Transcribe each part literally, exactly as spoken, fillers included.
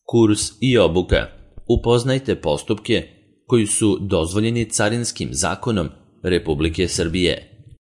Kurs i obuka. Upoznajte postupke koji su dozvoljeni Carinskim zakonom Republike Srbije.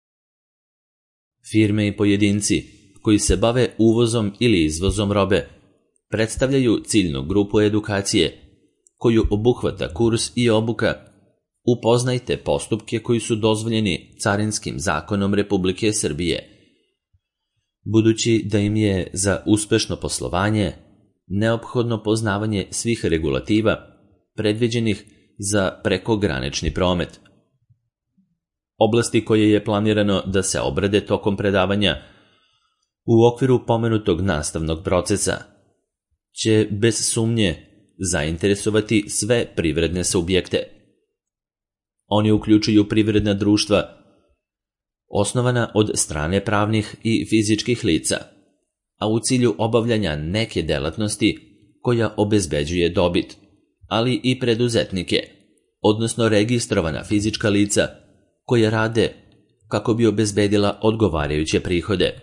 Firme i pojedinci koji se bave uvozom ili izvozom robe predstavljaju ciljnu grupu edukacije koju obuhvata kurs i obuka. Upoznajte postupke koji su dozvoljeni Carinskim zakonom Republike Srbije. Budući da im je za uspešno poslovanje neophodno poznavanje svih regulativa predviđenih za prekogranični promet. Oblasti koje je planirano da se obrade tokom predavanja u okviru pomenutog nastavnog procesa će bez sumnje zainteresovati sve privredne subjekte. Oni uključuju privredna društva osnovana od strane pravnih i fizičkih lica, a u cilju obavljanja neke delatnosti koja obezbeđuje dobit, ali i preduzetnike, odnosno registrovana fizička lica koja rade kako bi obezbedila odgovarajuće prihode.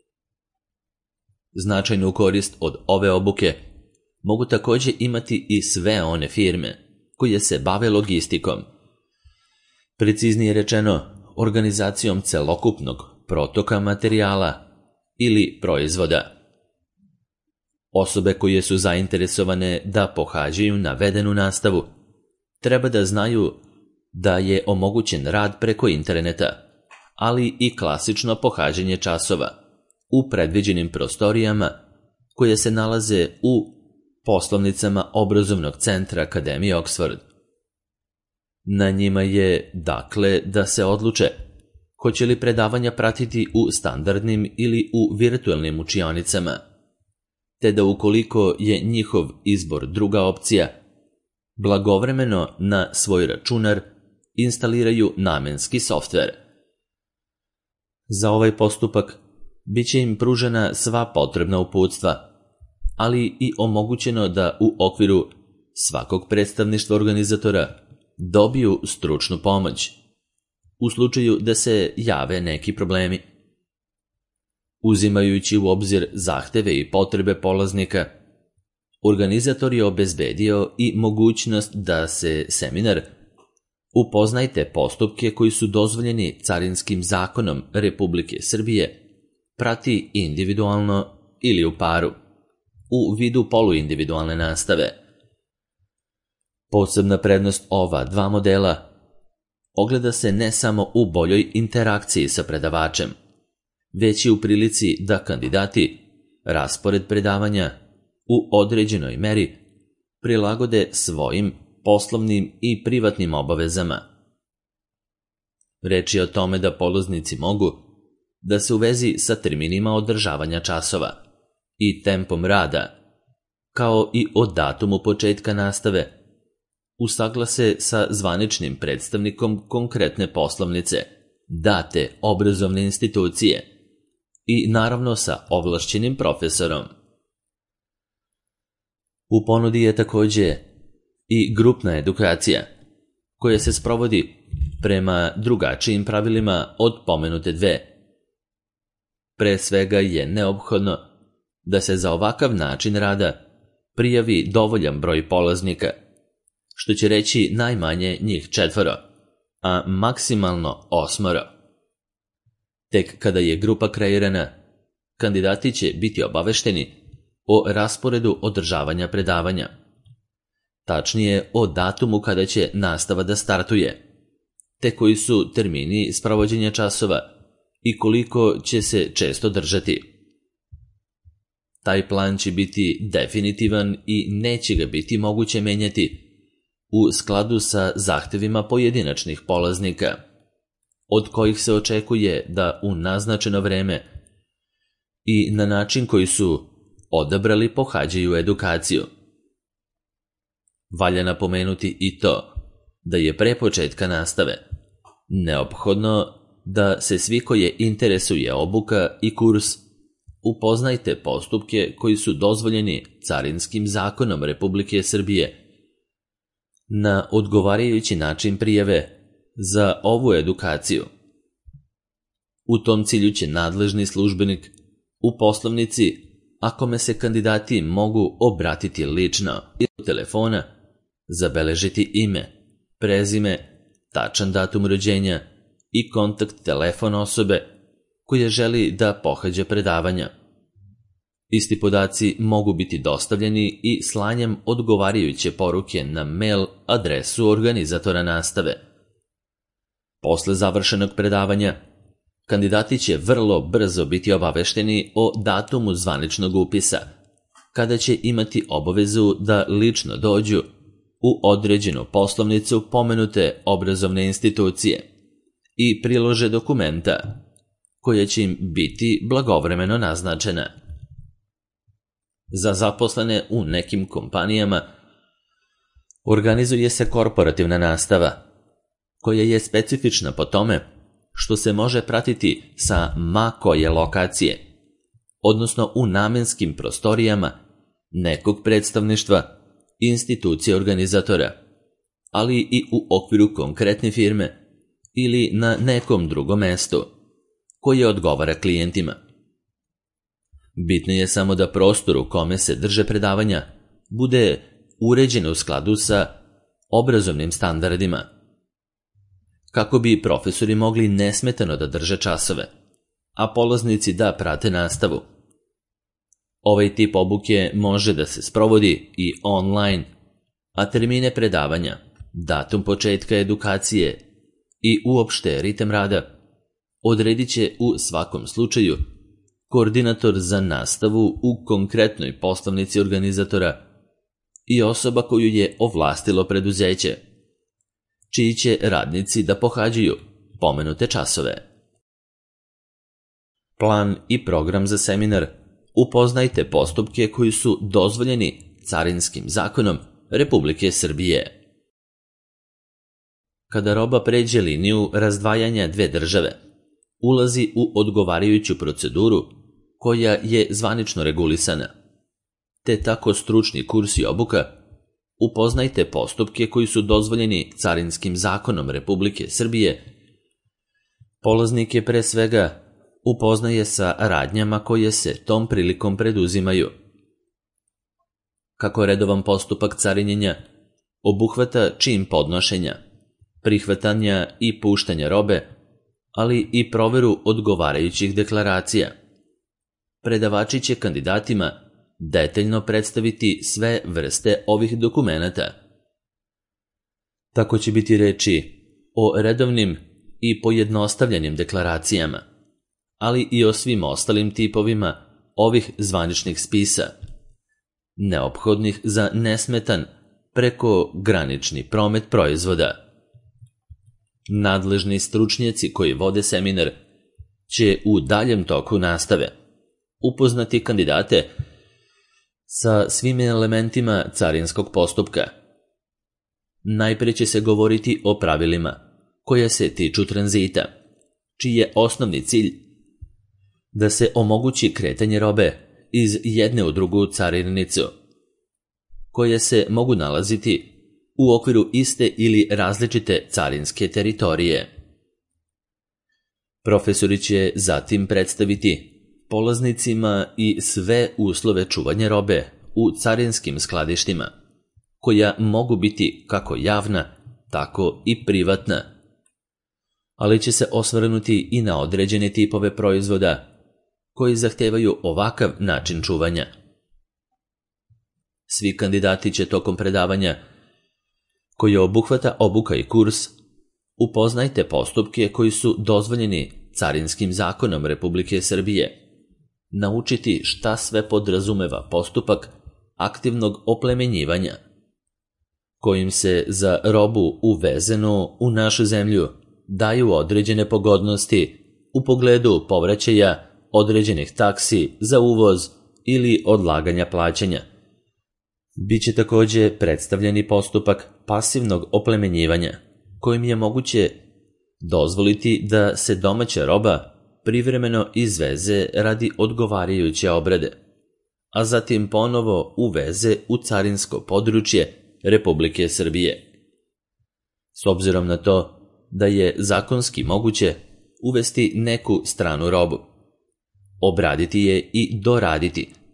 Značajnu korist od ove obuke mogu također imati i sve one firme koje se bave logistikom, preciznije rečeno organizacijom celokupnog protoka materijala ili proizvoda. Osobe koje su zainteresovane da pohađaju navedenu nastavu treba da znaju da je omogućen rad preko interneta, ali i klasično pohađanje časova u predviđenim prostorijama koje se nalaze u poslovnicama obrazovnog centra Akademije Oxford. Na njima je, dakle, da se odluče hoće li predavanja pratiti u standardnim ili u virtualnim učionicama, te da ukoliko je njihov izbor druga opcija, blagovremeno na svoj računar instaliraju namenski softver. Za ovaj postupak biće im pružena sva potrebna uputstva, ali i omogućeno da u okviru svakog predstavništva organizatora dobiju stručnu pomoć u slučaju da se jave neki problemi. Uzimajući u obzir zahteve i potrebe polaznika, organizator je obezbedio i mogućnost da se seminar Upoznajte postupke koji su dozvoljeni Carinskim zakonom Republike Srbije prati individualno ili u paru, u vidu poluindividualne nastave. Posebna prednost ova dva modela ogleda se ne samo u boljoj interakciji sa predavačem, već i u prilici da kandidati raspored predavanja u određenoj meri prilagode svojim poslovnim i privatnim obavezama. Reč je o tome da polaznici mogu da se u vezi sa terminima održavanja časova i tempom rada, kao i o datumu početka nastave, usaglase sa zvaničnim predstavnikom konkretne poslovnice, date obrazovne institucije i naravno sa ovlašćenim profesorom. U ponudi je također i grupna edukacija, koja se sprovodi prema drugačijim pravilima od pomenute dve. Pre svega je neophodno da se za ovakav način rada prijavi dovoljan broj polaznika, što će reći najmanje njih četvoro, a maksimalno osmoro. Tek kada je grupa kreirana, kandidati će biti obavešteni o rasporedu održavanja predavanja, tačnije o datumu kada će nastava da startuje, te koji su termini sprovođenja časova i koliko će se često držati. Taj plan će biti definitivan i neće ga biti moguće menjati u skladu sa zahtevima pojedinačnih polaznika, od kojih se očekuje da u naznačeno vreme i na način koji su odabrali pohađaju edukaciju. Valja napomenuti i to da je pre početka nastave neophodno da se svi koje interesuje obuka i kurs upoznajte postupke koji su dozvoljeni Carinskim zakonom Republike Srbije na odgovarajući način prijave za ovu edukaciju. U tom cilju će nadležni službenik u poslovnici a kome se kandidati mogu obratiti lično ili telefona, zabeležiti ime, prezime, tačan datum rođenja i kontakt telefon osobe koja želi da pohađa predavanja. Isti podaci mogu biti dostavljeni i slanjem odgovarajuće poruke na mail adresu organizatora nastave. Posle završenog predavanja, kandidati će vrlo brzo biti obavešteni o datumu zvaničnog upisa, kada će imati obavezu da lično dođu u određenu poslovnicu pomenute obrazovne institucije i prilože dokumenta koja će im biti blagovremeno naznačena. Za zaposlene u nekim kompanijama organizuje se korporativna nastava, koja je specifična po tome što se može pratiti sa ma koje lokacije, odnosno u namenskim prostorijama nekog predstavništva, institucije organizatora, ali i u okviru konkretne firme ili na nekom drugom mestu koje odgovara klijentima. Bitno je samo da prostor u kome se drže predavanja bude uređen u skladu sa obrazovnim standardima, kako bi profesori mogli nesmetano da drže časove, a polaznici da prate nastavu. Ovaj tip obuke može da se sprovodi i online, a termine predavanja, datum početka edukacije i uopšte ritam rada odredit će u svakom slučaju koordinator za nastavu u konkretnoj poslovnici organizatora i osoba koju je ovlastilo preduzeće, čiji će radnici da pohađaju pomenute časove. Plan i program za seminar. Upoznajte postupke koji su dozvoljeni Carinskim zakonom Republike Srbije. Kada roba pređe liniju razdvajanja dve države, ulazi u odgovarajuću proceduru koja je zvanično regulisana, te tako stručni kurs i obuka. Upoznajte postupke koji su dozvoljeni Carinskim zakonom Republike Srbije. Polaznike pre svega upoznaje sa radnjama koje se tom prilikom preduzimaju. Kako redovan postupak carinjenja obuhvata čin podnošenja, prihvatanja i puštanja robe, ali i proveru odgovarajućih deklaracija. Predavači će kandidatima detaljno predstaviti sve vrste ovih dokumenata. Tako će biti reči o redovnim i pojednostavljenim deklaracijama, ali i o svim ostalim tipovima ovih zvaničnih spisa, neophodnih za nesmetan prekogranični promet proizvoda. Nadležni stručnjaci koji vode seminar će u daljem toku nastave upoznati kandidate sa svim elementima carinskog postupka. Najpre će se govoriti o pravilima koja se tiču tranzita, čiji je osnovni cilj da se omogući kretanje robe iz jedne u drugu carinnicu, koje se mogu nalaziti u okviru iste ili različite carinske teritorije. Profesori će zatim predstaviti polaznicima i sve uslove čuvanja robe u carinskim skladištima, koja mogu biti kako javna, tako i privatna, ali će se osvrnuti i na određene tipove proizvoda koji zahtevaju ovakav način čuvanja. Svi kandidati će tokom predavanja, koje obuhvata obuka i kurs, upoznajte postupke koji su dozvoljeni Carinskim zakonom Republike Srbije, naučiti šta sve podrazumeva postupak aktivnog oplemenjivanja, kojim se za robu uvezenu u našu zemlju daju određene pogodnosti u pogledu povraćaja određenih taksi za uvoz ili odlaganja plaćanja. Biće takođe predstavljeni postupak pasivnog oplemenjivanja, kojim je moguće dozvoliti da se domaća roba privremeno izveze radi odgovarajuće obrade, a zatim ponovo uveze u carinsko područje Republike Srbije. S obzirom na to da je zakonski moguće uvesti neku stranu robu, obraditi je i doraditi,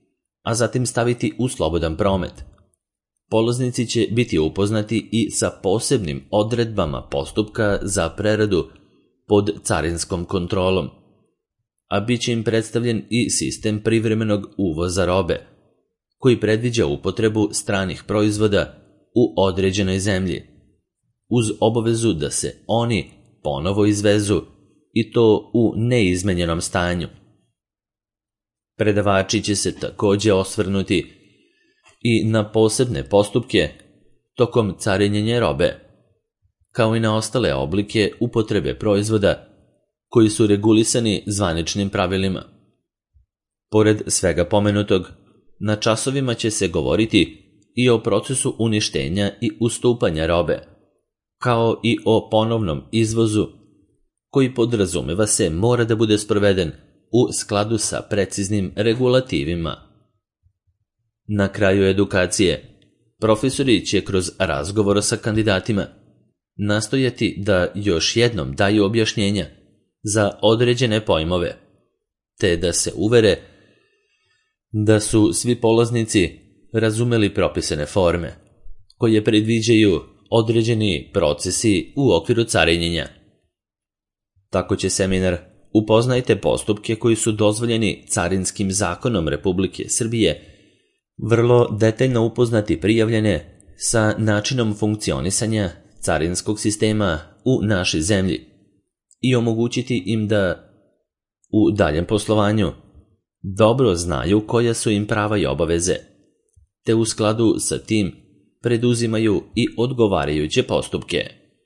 a zatim staviti u slobodan promet. Polaznici će biti upoznati i sa posebnim odredbama postupka za preradu pod carinskom kontrolom, a bit će im predstavljen i sistem privremenog uvoza robe, koji predviđa upotrebu stranih proizvoda u određenoj zemlji, uz obavezu da se oni ponovo izvezu i to u neizmenjenom stanju. Predavači će se također osvrnuti i na posebne postupke tokom carinjenja robe, kao i na ostale oblike upotrebe proizvoda koji su regulisani zvaničnim pravilima. Pored svega pomenutog, na časovima će se govoriti i o procesu uništenja i ustupanja robe, kao i o ponovnom izvozu, koji podrazumeva se mora da bude sproveden u skladu sa preciznim regulativima. Na kraju edukacije, profesori će kroz razgovor sa kandidatima nastojati da još jednom daju objašnjenja za određene pojmove, te da se uvere da su svi polaznici razumeli propisane forme, koje predviđaju određeni procesi u okviru carinjenja. Tako će seminar Upoznajte postupke koji su dozvoljeni Carinskim zakonom Republike Srbije vrlo detaljno upoznati prijavljene sa načinom funkcionisanja carinskog sistema u našoj zemlji i omogućiti im da u daljem poslovanju dobro znaju koja su im prava i obaveze, te u skladu sa tim preduzimaju i odgovarajuće postupke.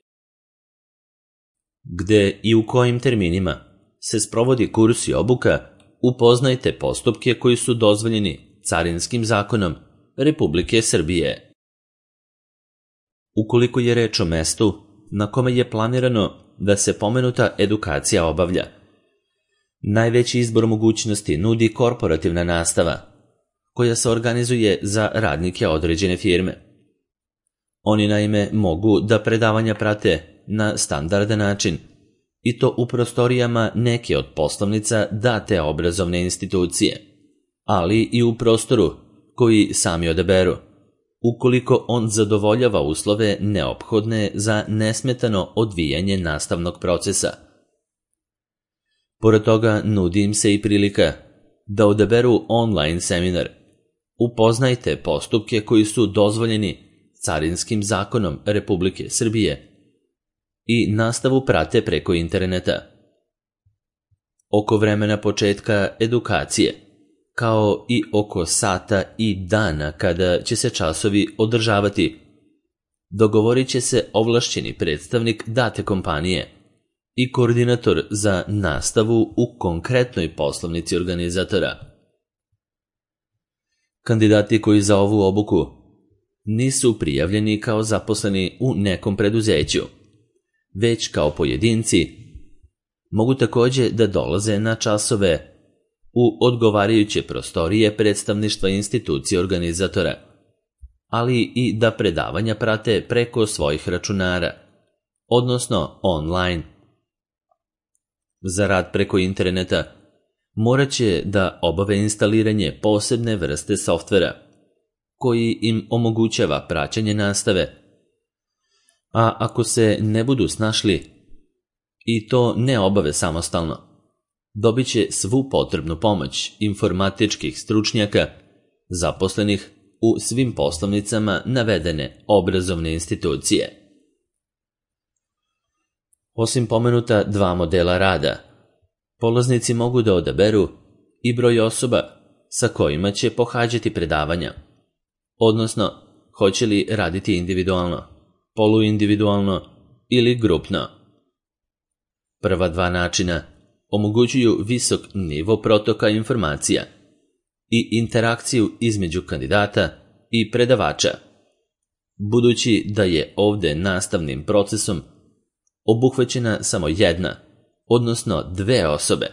Gde i u kojim terminima se sprovodi kurs i obuka, upoznajte postupke koji su dozvoljeni Carinskim zakonom Republike Srbije. Ukoliko je reč o mestu na kome je planirano da se pomenuta edukacija obavlja, najveći izbor mogućnosti nudi korporativna nastava, koja se organizuje za radnike određene firme. Oni naime mogu da predavanja prate na standardan način, i to u prostorijama neke od poslovnica date obrazovne institucije, ali i u prostoru koji sami odaberu, ukoliko on zadovoljava uslove neophodne za nesmetano odvijanje nastavnog procesa. Pored toga, nudi im se i prilika da odaberu online seminar Upoznajte postupke koji su dozvoljeni Carinskim zakonom Republike Srbije i nastavu prate preko interneta. Oko vremena početka edukacije, kao i oko sata i dana kada će se časovi održavati, dogovorit će se ovlašćeni predstavnik date kompanije i koordinator za nastavu u konkretnoj poslovnici organizatora. Kandidati koji za ovu obuku nisu prijavljeni kao zaposleni u nekom preduzeću, već kao pojedinci, mogu također da dolaze na časove u odgovarajuće prostorije predstavništva institucije organizatora, ali i da predavanja prate preko svojih računara, odnosno online. Za rad preko interneta morat će da obave instaliranje posebne vrste softvera, koji im omogućava praćenje nastave, a ako se ne budu snašli i to ne obave samostalno, dobit će svu potrebnu pomoć informatičkih stručnjaka zaposlenih u svim poslovnicama navedene obrazovne institucije. Osim pomenuta dva modela rada, polaznici mogu da odaberu i broj osoba sa kojima će pohađati predavanja, odnosno hoće li raditi individualno, poluindividualno ili grupno. Prva dva načina omogućuju visok nivo protoka informacija i interakciju između kandidata i predavača, budući da je ovde nastavnim procesom obuhvaćena samo jedna, odnosno dve osobe.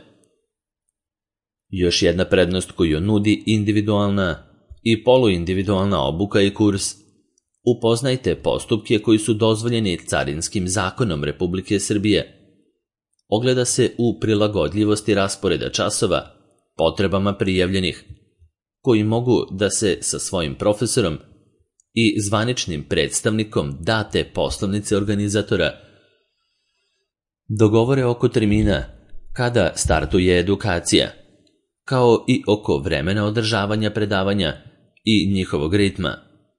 Još jedna prednost koju nudi individualna i poluindividualna obuka i kurs Upoznajte postupke koji su dozvoljeni Carinskim zakonom Republike Srbije ogleda se u prilagodljivosti rasporeda časova potrebama prijavljenih, koji mogu da se sa svojim profesorom i zvaničnim predstavnikom date poslovnice organizatora dogovore oko termina kada startuje edukacija, kao i oko vremena održavanja predavanja i njihovog ritma.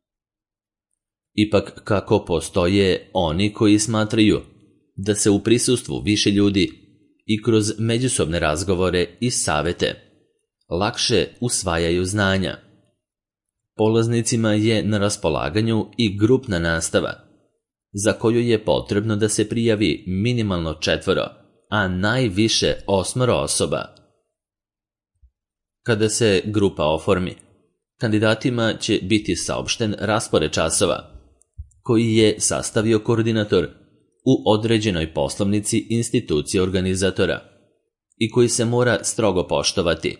Ipak, kako postoje oni koji smatraju da se u prisustvu više ljudi i kroz međusobne razgovore i savete lakše usvajaju znanja, polaznicima je na raspolaganju i grupna nastava, za koju je potrebno da se prijavi minimalno četvoro, a najviše osmoro osoba. Kada se grupa oformi, kandidatima će biti saopšten raspored časova, koji je sastavio koordinator u određenoj poslovnici institucije organizatora i koji se mora strogo poštovati.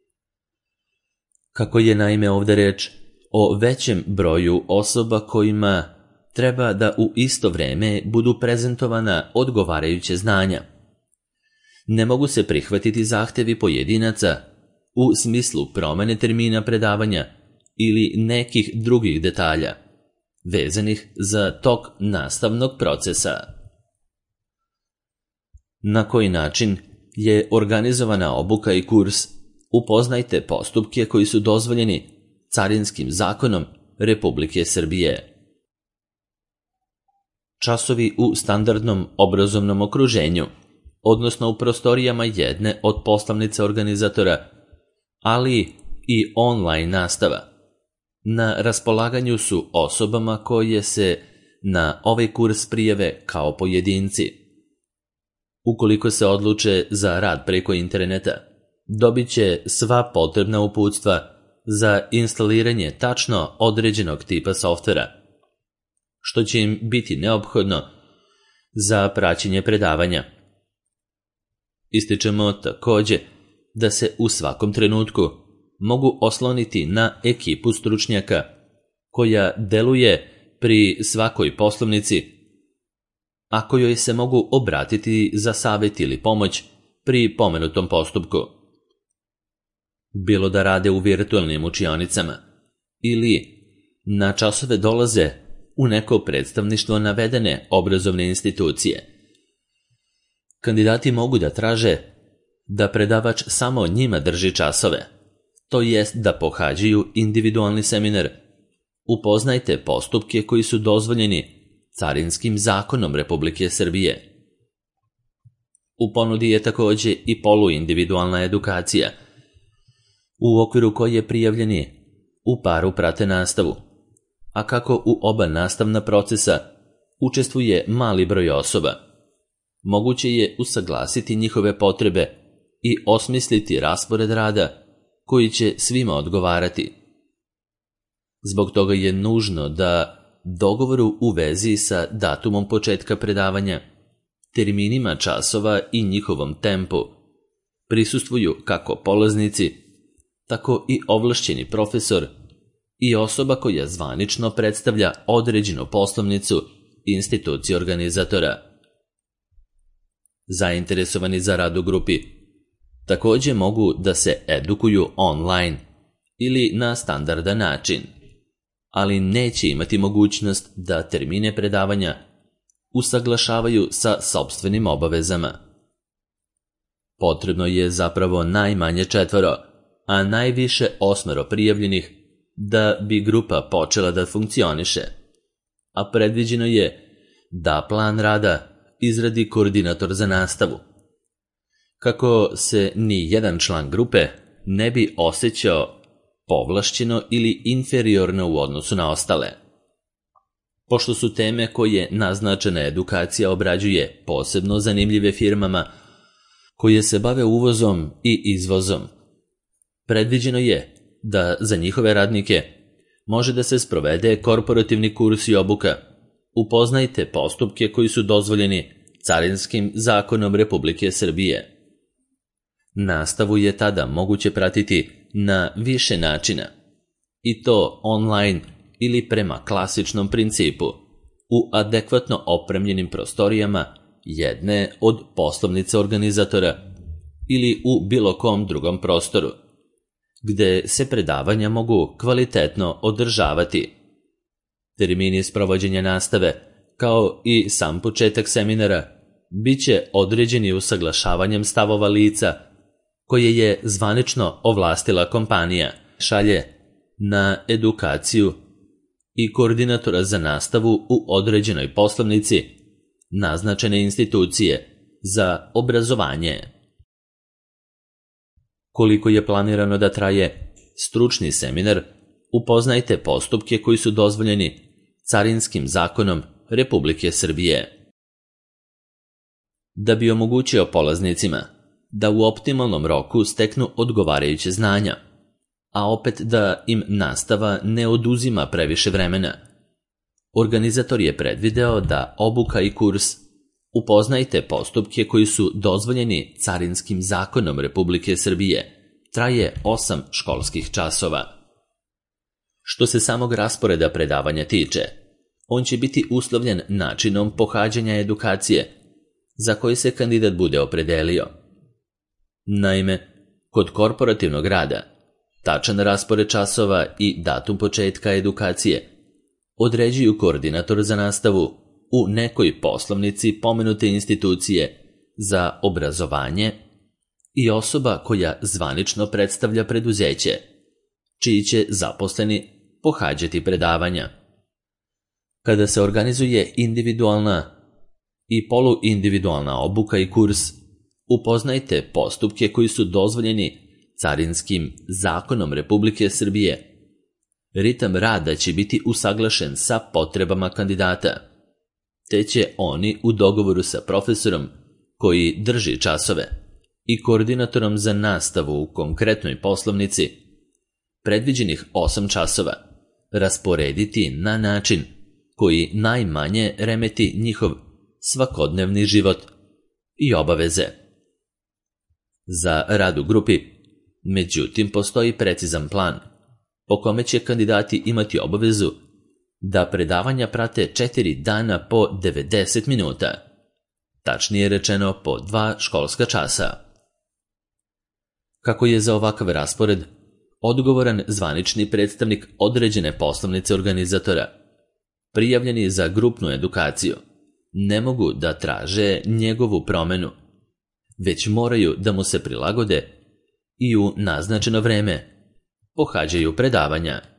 Kako je naime ovdje reč o većem broju osoba kojima treba da u isto vreme budu prezentovana odgovarajuće znanja, ne mogu se prihvatiti zahtevi pojedinaca u smislu promene termina predavanja ili nekih drugih detalja vezanih za tok nastavnog procesa. Na koji način je organizovana obuka i kurs? Upoznajte postupke koji su dozvoljeni Carinskim zakonom Republike Srbije. Časovi u standardnom obrazovnom okruženju, odnosno u prostorijama jedne od poslovnica organizatora, ali i online nastava, na raspolaganju su osobama koje se na ovaj kurs prijave kao pojedinci. Ukoliko se odluče za rad preko interneta, dobit će sva potrebna uputstva za instaliranje tačno određenog tipa softvera, što će im biti neophodno za praćenje predavanja. Ističemo također da se u svakom trenutku mogu osloniti na ekipu stručnjaka koja deluje pri svakoj poslovnici, a kojoj se mogu obratiti za savjet ili pomoć pri pomenutom postupku. Bilo da rade u virtualnim učionicama ili na časove dolaze u neko predstavništvo navedene obrazovne institucije. Kandidati mogu da traže da predavač samo njima drži časove, to jest da pohađaju individualni seminar. Upoznajte postupke koji su dozvoljeni Carinskim zakonom Republike Srbije. U ponudi je također i poluindividualna edukacija, u okviru koje prijavljeni u paru prate nastavu, a kako u oba nastavna procesa učestvuje mali broj osoba, moguće je usaglasiti njihove potrebe i osmisliti raspored rada koji će svima odgovarati. Zbog toga je nužno da dogovoru u vezi sa datumom početka predavanja, terminima časova i njihovom tempu prisustvuju kako polaznici, tako i ovlašćeni profesor i osoba koja zvanično predstavlja određenu poslovnicu institucije organizatora. Zainteresovani za rad u grupi također mogu da se edukuju online ili na standardan način, ali neće imati mogućnost da termine predavanja usaglašavaju sa sopstvenim obavezama. Potrebno je zapravo najmanje četvoro, a najviše osmero prijavljenih da bi grupa počela da funkcioniše, a predviđeno je da plan rada izradi koordinator za nastavu, kako se ni jedan član grupe ne bi osjećao povlašćeno ili inferiorno u odnosu na ostale. Pošto su teme koje naznačena edukacija obrađuje posebno zanimljive firmama koje se bave uvozom i izvozom, predviđeno je da za njihove radnike može da se sprovede korporativni kurs i obuka. Upoznajte postupke koji su dozvoljeni Carinskim zakonom Republike Srbije. Nastavu je tada moguće pratiti na više načina, i to online ili prema klasičnom principu, u adekvatno opremljenim prostorijama jedne od poslovnica organizatora ili u bilo kom drugom prostoru, gde se predavanja mogu kvalitetno održavati. Termini sprovođenja nastave, kao i sam početak seminara, bit će određeni usaglašavanjem stavova lica koje je zvanično ovlastila kompanija, šalje na edukaciju i koordinatora za nastavu u određenoj poslovnici naznačene institucije za obrazovanje. Koliko je planirano da traje stručni seminar, upoznajte postupke koji su dozvoljeni Carinskim zakonom Republike Srbije. Da bi omogućio polaznicima da u optimalnom roku steknu odgovarajuće znanja, a opet da im nastava ne oduzima previše vremena, organizator je predvideo da obuka i kurs Upoznajte postupke koji su dozvoljeni Carinskim zakonom Republike Srbije traje osam školskih časova. Što se samog rasporeda predavanja tiče, on će biti uslovljen načinom pohađanja edukacije za koji se kandidat bude opredelio. Naime, kod korporativnog rada, tačan raspored časova i datum početka edukacije određuju koordinator za nastavu u nekoj poslovnici pomenute institucije za obrazovanje i osoba koja zvanično predstavlja preduzeće, čiji će zaposleni pohađati predavanja. Kada se organizuje individualna i poluindividualna obuka i kurs, upoznajte postupke koji su dozvoljeni Carinskim zakonom Republike Srbije. Ritam rada će biti usaglašen sa potrebama kandidata, te će oni u dogovoru sa profesorom koji drži časove i koordinatorom za nastavu u konkretnoj poslovnici predviđenih osam časova rasporediti na način koji najmanje remeti njihov svakodnevni život i obaveze. Za rad u grupi, međutim, postoji precizan plan po kome će kandidati imati obavezu da predavanja prate četiri dana po devedeset minuta, tačnije rečeno po dva školska časa. Kako je za ovakav raspored odgovoran zvanični predstavnik određene poslovnice organizatora, prijavljeni za grupnu edukaciju ne mogu da traže njegovu promenu, već moraju da mu se prilagode i u naznačeno vreme pohađaju predavanja.